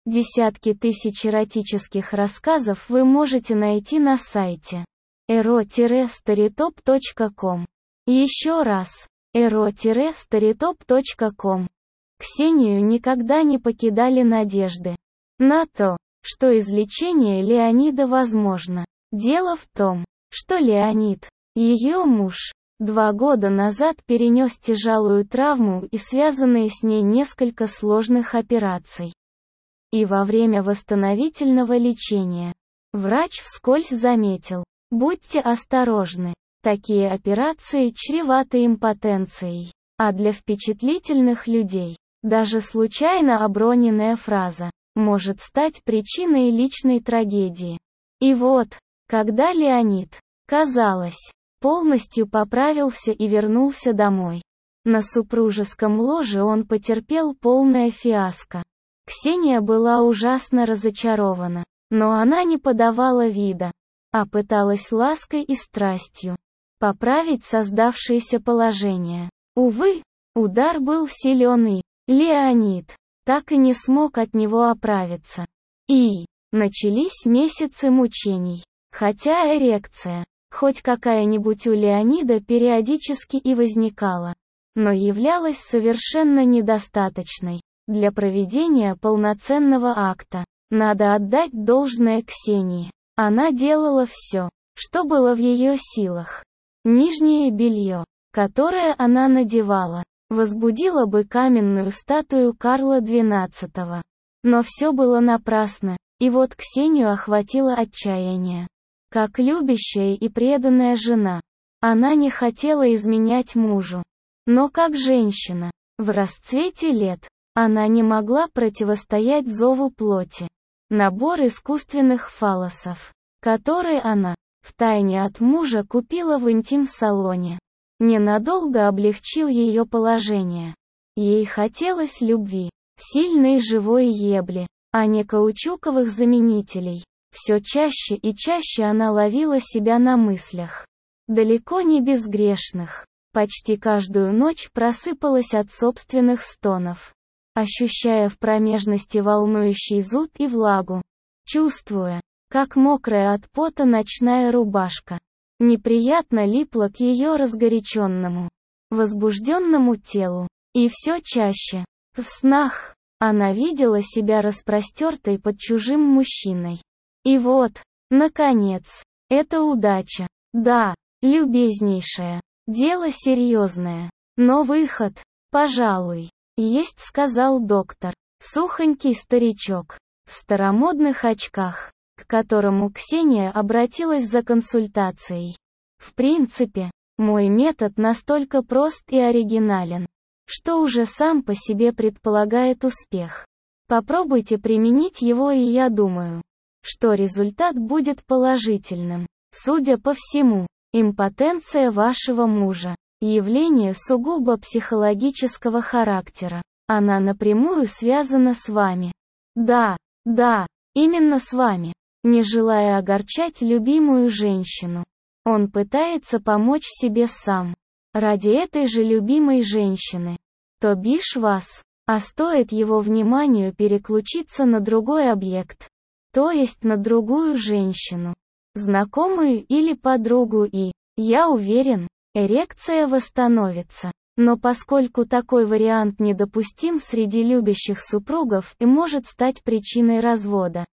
Десятки тысяч эротических рассказов вы можете найти на сайте ero-storytop.com. Еще раз, ero-storytop.com. Ксению никогда не покидали надежды на то, что излечение Леонида возможно. Дело в том, что Леонид, ее муж, 2 года назад перенес тяжелую травму и связанные с ней несколько сложных операций. И во время восстановительного лечения врач вскользь заметил: будьте осторожны, такие операции чреваты импотенцией. А для впечатлительных людей, даже случайно оброненная фраза может стать причиной личной трагедии. И вот, когда Леонид, казалось, полностью поправился и вернулся домой, на супружеском ложе он потерпел полное фиаско. Ксения была ужасно разочарована, но она не подавала вида, а пыталась лаской и страстью поправить создавшееся положение. Увы, удар был силен, и Леонид так и не смог от него оправиться. И начались месяцы мучений. Хотя эрекция, хоть какая-нибудь у Леонида периодически и возникала, но являлась совершенно недостаточной для проведения полноценного акта. Надо отдать должное Ксении. Она делала все, что было в ее силах. Нижнее белье, которое она надевала, возбудило бы каменную статую Карла XII. Но все было напрасно, и вот Ксению охватило отчаяние. Как любящая и преданная жена, она не хотела изменять мужу. Но как женщина, в расцвете лет, она не могла противостоять зову плоти. Набор искусственных фаллосов, который она, втайне от мужа, купила в интим-салоне, ненадолго облегчил ее положение. Ей хотелось любви, сильной живой ебли, а не каучуковых заменителей. Все чаще и чаще она ловила себя на мыслях, далеко не безгрешных. Почти каждую ночь просыпалась от собственных стонов, ощущая в промежности волнующий зуд и влагу, чувствуя, как мокрая от пота ночная рубашка неприятно липла к ее разгоряченному, возбужденному телу. И все чаще, в снах, она видела себя распростертой под чужим мужчиной. И вот, наконец, это удача. Да, любезнейшая, дело серьезное, но выход, пожалуй, есть, сказал доктор, сухонький старичок, в старомодных очках, к которому Ксения обратилась за консультацией. В принципе, мой метод настолько прост и оригинален, что уже сам по себе предполагает успех. Попробуйте применить его, и я думаю, что результат будет положительным. Судя по всему, импотенция вашего мужа – явление сугубо психологического характера. Она напрямую связана с вами. Да, именно с вами. Не желая огорчать любимую женщину, он пытается помочь себе сам. Ради этой же любимой женщины. То бишь вас, а стоит его вниманию переключиться на другой объект, то есть на другую женщину, знакомую или подругу, и, я уверен, эрекция восстановится. Но поскольку такой вариант недопустим среди любящих супругов и может стать причиной развода,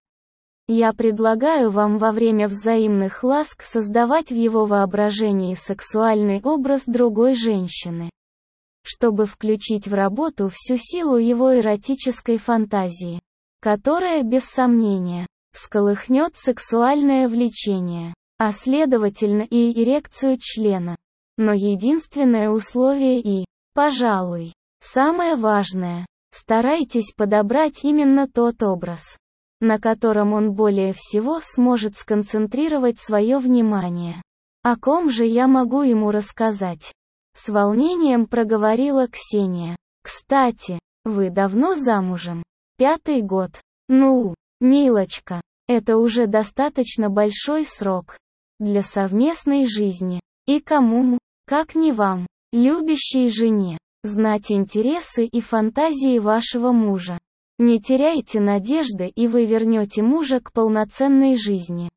я предлагаю вам во время взаимных ласк создавать в его воображении сексуальный образ другой женщины, чтобы включить в работу всю силу его эротической фантазии, которая, без сомнения, всколыхнет сексуальное влечение, а следовательно и эрекцию члена. Но единственное условие и, пожалуй, самое важное, старайтесь подобрать именно тот образ, на котором он более всего сможет сконцентрировать свое внимание. О ком же я могу ему рассказать? С волнением проговорила Ксения. Кстати, вы давно замужем? 5-й год. Ну, милочка, это уже достаточно большой срок для совместной жизни. И кому, как не вам, любящей жене, знать интересы и фантазии вашего мужа. Не теряйте надежды, и вы вернете мужа к полноценной жизни.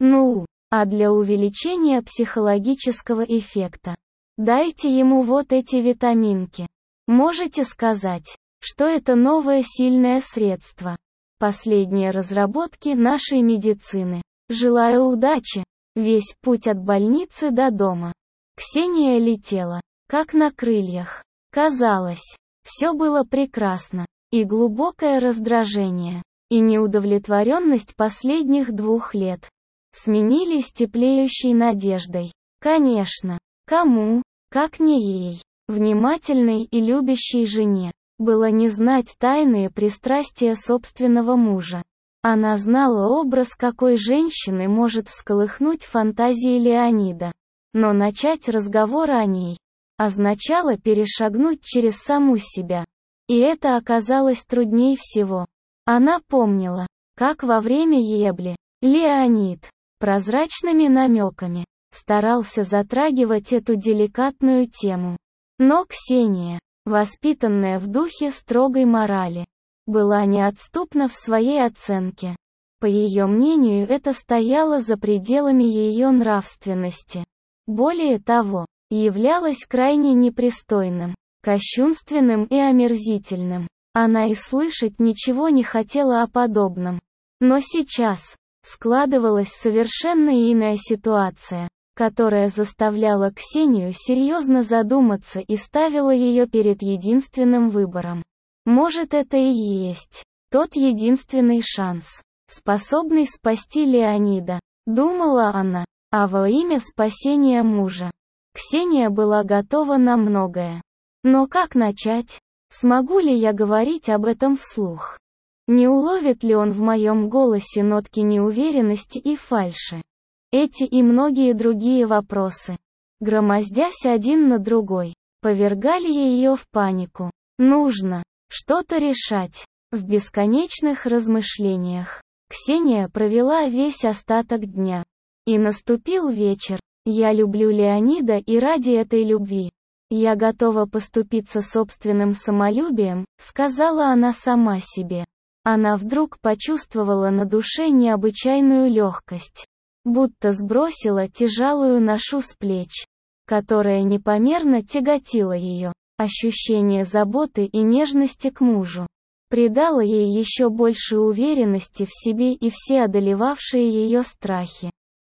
А для увеличения психологического эффекта, дайте ему вот эти витаминки. Можете сказать, что это новое сильное средство. Последние разработки нашей медицины. Желаю удачи. Весь путь от больницы до дома. Ксения летела, как на крыльях. Казалось, все было прекрасно. И глубокое раздражение, и неудовлетворенность последних 2 лет сменились теплеющей надеждой. Конечно, кому, как не ей, внимательной и любящей жене, было не знать тайные пристрастия собственного мужа. Она знала образ какой женщины может всколыхнуть фантазии Леонида. Но начать разговор о ней означало перешагнуть через саму себя. И это оказалось трудней всего. Она помнила, как во время ебли Леонид прозрачными намеками старался затрагивать эту деликатную тему. Но Ксения, воспитанная в духе строгой морали, была неотступна в своей оценке. По ее мнению, это стояло за пределами ее нравственности. Более того, являлось крайне непристойным, кощунственным и омерзительным. Она и слышать ничего не хотела о подобном. Но сейчас складывалась совершенно иная ситуация, которая заставляла Ксению серьезно задуматься и ставила ее перед единственным выбором. Может, это и есть тот единственный шанс, способный спасти Леонида, думала она, а во имя спасения мужа. Ксения была готова на многое. Но как начать? Смогу ли я говорить об этом вслух? Не уловит ли он в моем голосе нотки неуверенности и фальши? Эти и многие другие вопросы, громоздясь один на другой, повергали ее в панику. Нужно что-то решать. В бесконечных размышлениях Ксения провела весь остаток дня. И наступил вечер. Я люблю Леонида, и ради этой любви я готова поступиться собственным самолюбием, сказала она сама себе. Она вдруг почувствовала на душе необычайную легкость, будто сбросила тяжелую ношу с плеч, которая непомерно тяготила ее. Ощущение заботы и нежности к мужу придало ей еще больше уверенности в себе, и все одолевавшие ее страхи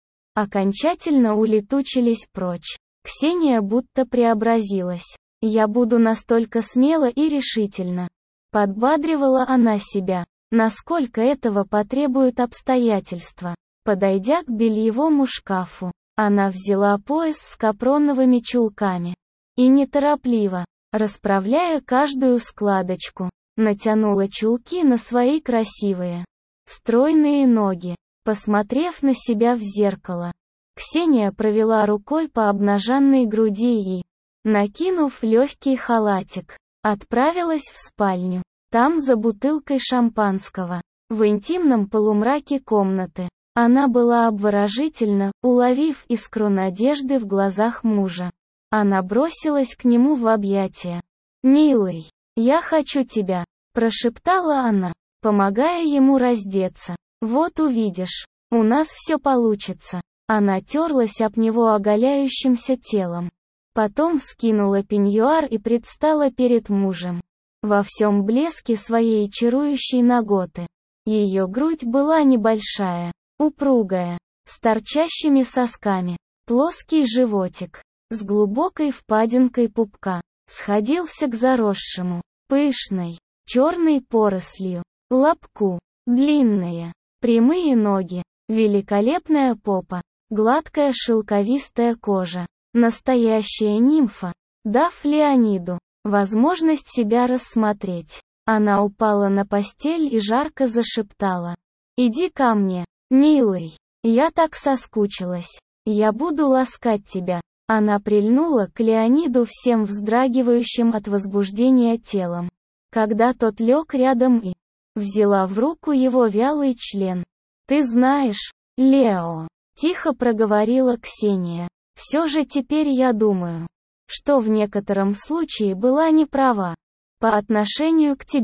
окончательно улетучились прочь. Ксения будто преобразилась. «Я буду настолько смела и решительна», — подбадривала она себя, насколько этого потребуют обстоятельства. Подойдя к бельевому шкафу, она взяла пояс с капроновыми чулками и неторопливо, расправляя каждую складочку, натянула чулки на свои красивые, стройные ноги. Посмотрев на себя в зеркало, Ксения провела рукой по обнаженной груди и, накинув легкий халатик, отправилась в спальню. Там, за бутылкой шампанского, в интимном полумраке комнаты, она была обворожительна, уловив искру надежды в глазах мужа. Она бросилась к нему в объятия. «Милый, я хочу тебя», — прошептала она, помогая ему раздеться. «Вот увидишь, у нас все получится». Она терлась об него оголяющимся телом. Потом скинула пеньюар и предстала перед мужем. Во всем блеске своей чарующей наготы. Ее грудь была небольшая, упругая, с торчащими сосками. Плоский животик, с глубокой впадинкой пупка, сходился к заросшему, пышной, черной порослью, лобку. Длинные, прямые ноги, великолепная попа, гладкая шелковистая кожа. Настоящая нимфа, дав Леониду возможность себя рассмотреть. Она упала на постель и жарко зашептала: «Иди ко мне, милый, я так соскучилась. Я буду ласкать тебя». Она прильнула к Леониду всем вздрагивающим от возбуждения телом. Когда тот лег рядом и взяла в руку его вялый член. «Ты знаешь, Лео», — тихо проговорила Ксения, — «все же теперь я думаю, что в некотором случае была не права по отношению к тебе.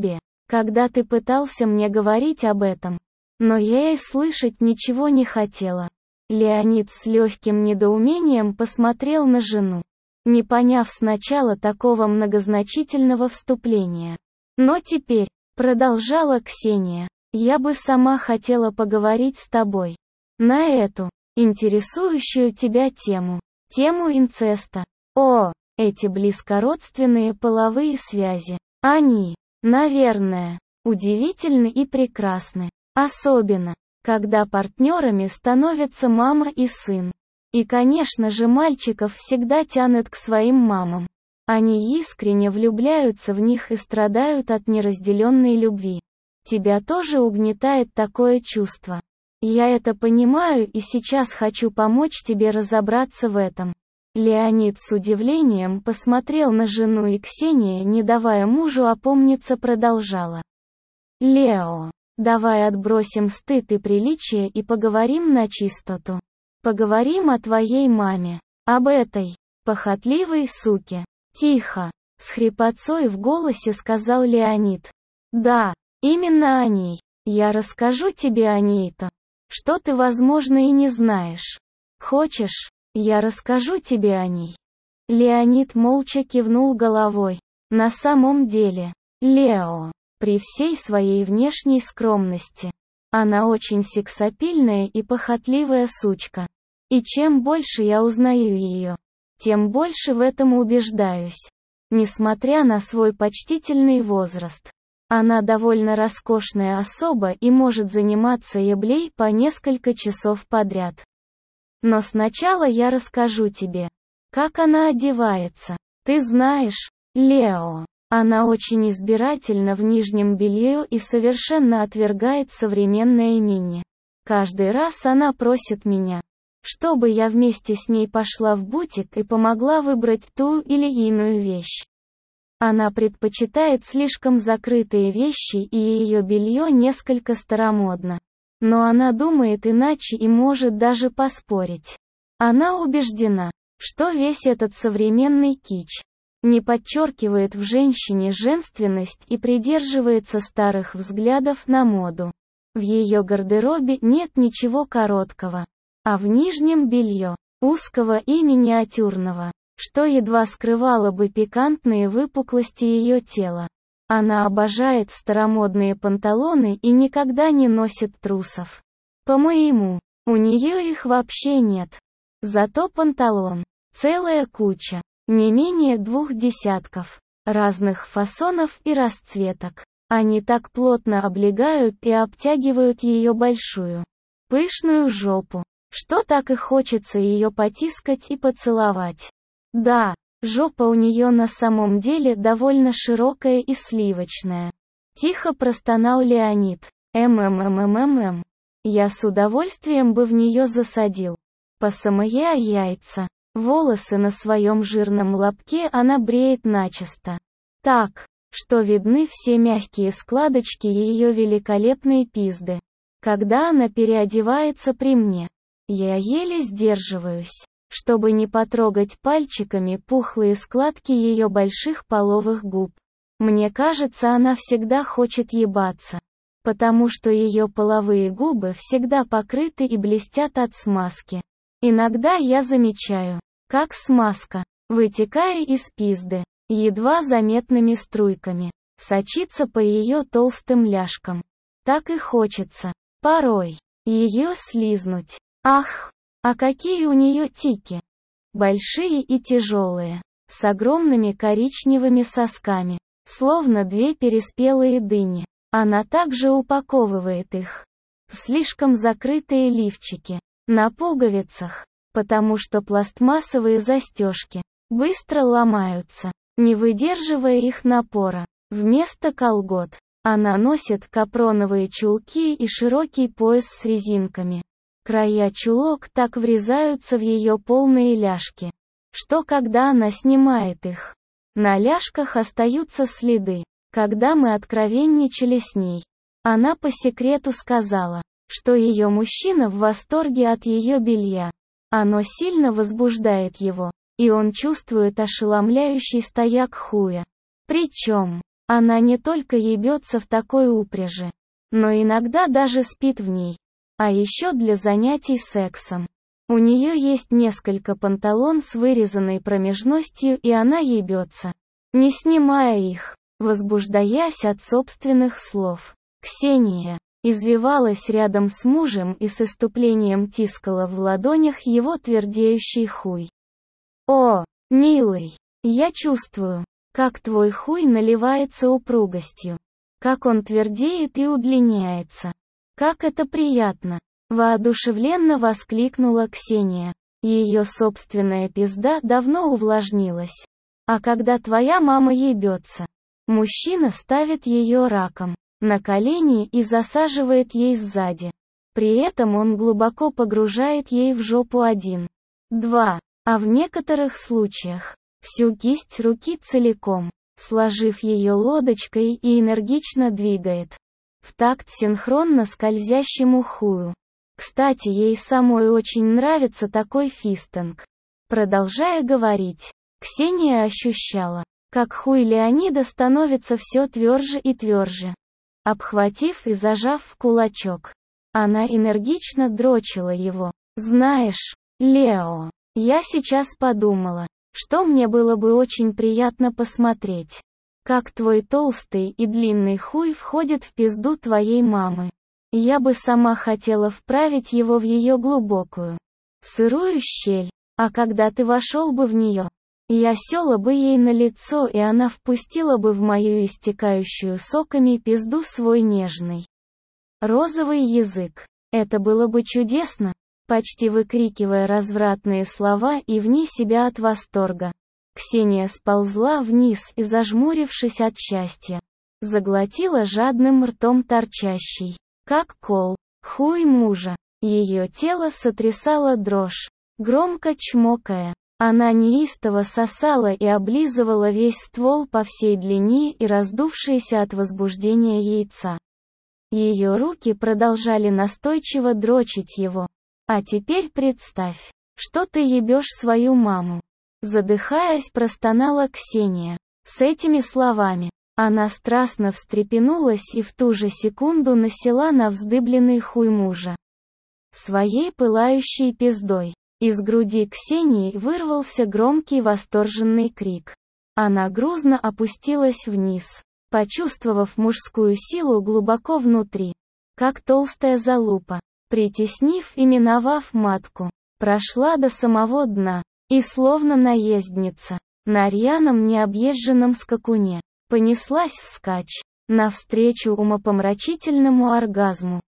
когда ты пытался мне говорить об этом. Но я и слышать ничего не хотела. Леонид с легким недоумением посмотрел на жену, не поняв сначала такого многозначительного вступления. Но теперь, продолжала Ксения, я бы сама хотела поговорить с тобой на эту, интересующую тебя тему инцеста. О, эти близкородственные половые связи. Они, наверное, удивительны и прекрасны. Особенно, когда партнерами становятся мама и сын. И, конечно же, мальчиков всегда тянет к своим мамам. Они искренне влюбляются в них и страдают от неразделенной любви. Тебя тоже угнетает такое чувство. Я это понимаю и сейчас хочу помочь тебе разобраться в этом. Леонид с удивлением посмотрел на жену, и Ксения, не давая мужу опомниться, продолжала. Лео, давай отбросим стыд и приличие и поговорим на чистоту. Поговорим о твоей маме, об этой похотливой суке. Тихо, с хрипотцой в голосе сказал Леонид. Да, именно о ней. Я расскажу тебе о ней-то, что ты, возможно, и не знаешь. Хочешь, я расскажу тебе о ней? Леонид молча кивнул головой. На самом деле, Лео, при всей своей внешней скромности, она очень сексапильная и похотливая сучка. И чем больше я узнаю ее, тем больше в этом убеждаюсь. Несмотря на свой почтительный возраст, она довольно роскошная особа и может заниматься еблей по несколько часов подряд. Но сначала я расскажу тебе, как она одевается. Ты знаешь, Лео, она очень избирательна в нижнем белье и совершенно отвергает современное мини. Каждый раз она просит меня, чтобы я вместе с ней пошла в бутик и помогла выбрать ту или иную вещь. Она предпочитает слишком закрытые вещи, и ее белье несколько старомодно. Но она думает иначе и может даже поспорить. Она убеждена, что весь этот современный кич не подчеркивает в женщине женственность и придерживается старых взглядов на моду. В ее гардеробе нет ничего короткого, а в нижнем белье, узкого и миниатюрного, что едва скрывало бы пикантные выпуклости ее тела. Она обожает старомодные панталоны и никогда не носит трусов. По-моему, у нее их вообще нет. Зато панталон, целая куча, не менее 2 десятков, разных фасонов и расцветок. Они так плотно облегают и обтягивают ее большую, пышную жопу, что так и хочется ее потискать и поцеловать. Да, жопа у нее на самом деле довольно широкая и сливочная. Тихо простонал Леонид. Я с удовольствием бы в нее засадил. По самые яйца. Волосы на своем жирном лобке она бреет начисто. Так, что видны все мягкие складочки ее великолепной пизды. Когда она переодевается при мне, я еле сдерживаюсь, чтобы не потрогать пальчиками пухлые складки ее больших половых губ. Мне кажется, она всегда хочет ебаться, потому что ее половые губы всегда покрыты и блестят от смазки. Иногда я замечаю, как смазка, вытекая из пизды, едва заметными струйками, сочится по ее толстым ляжкам. Так и хочется, порой, ее слизнуть. Ах! А какие у нее тики! Большие и тяжелые, с огромными коричневыми сосками, словно 2 переспелые дыни. Она также упаковывает их в слишком закрытые лифчики, на пуговицах, потому что пластмассовые застежки быстро ломаются, не выдерживая их напора. Вместо колгот, она носит капроновые чулки и широкий пояс с резинками. Края чулок так врезаются в ее полные ляжки, что когда она снимает их, на ляжках остаются следы. Когда мы откровенничали с ней, она по секрету сказала, что ее мужчина в восторге от ее белья. Оно сильно возбуждает его, и он чувствует ошеломляющий стояк хуя. Причем, Она не только ебется в такой упряжи, но иногда даже спит в ней. А еще для занятий сексом. У нее есть несколько панталон с вырезанной промежностью, и она ебется, не снимая их, возбуждаясь от собственных слов. Ксения извивалась рядом с мужем и с иступлением тискала в ладонях его твердеющий хуй. «О, милый, я чувствую, как твой хуй наливается упругостью, как он твердеет и удлиняется. Как это приятно!» Воодушевленно воскликнула Ксения. Ее собственная пизда давно увлажнилась. А когда твоя мама ебется, мужчина ставит ее раком на колени и засаживает ей сзади. При этом он глубоко погружает ей в жопу 1, 2, а в некоторых случаях всю кисть руки целиком, сложив ее лодочкой, и энергично двигает в такт синхронно скользящему хую. Кстати, ей самой очень нравится такой фистинг. Продолжая говорить, Ксения ощущала, как хуй Леонида становится все тверже и тверже. Обхватив и зажав в кулачок, она энергично дрочила его. «Знаешь, Лео, я сейчас подумала, что мне было бы очень приятно посмотреть, как твой толстый и длинный хуй входит в пизду твоей мамы. Я бы сама хотела вправить его в ее глубокую, сырую щель, а когда ты вошел бы в нее, я села бы ей на лицо, и она впустила бы в мою истекающую соками пизду свой нежный розовый язык. Это было бы чудесно!» Почти выкрикивая развратные слова и вне себя от восторга, Ксения сползла вниз и, зажмурившись от счастья, заглотила жадным ртом торчащий, как кол, хуй мужа. Ее тело сотрясало дрожь. Громко чмокая, она неистово сосала и облизывала весь ствол по всей длине и раздувшееся от возбуждения яйца. Ее руки продолжали настойчиво дрочить его. «А теперь представь, что ты ебешь свою маму», задыхаясь, простонала Ксения. С этими словами она страстно встрепенулась и в ту же секунду насела на вздыбленный хуй мужа своей пылающей пиздой. Из груди Ксении вырвался громкий восторженный крик. Она грузно опустилась вниз, почувствовав мужскую силу глубоко внутри, как толстая залупа, притеснив и миновав матку, прошла до самого дна, и словно наездница, на рьяном необъезженном скакуне, понеслась вскачь, навстречу умопомрачительному оргазму.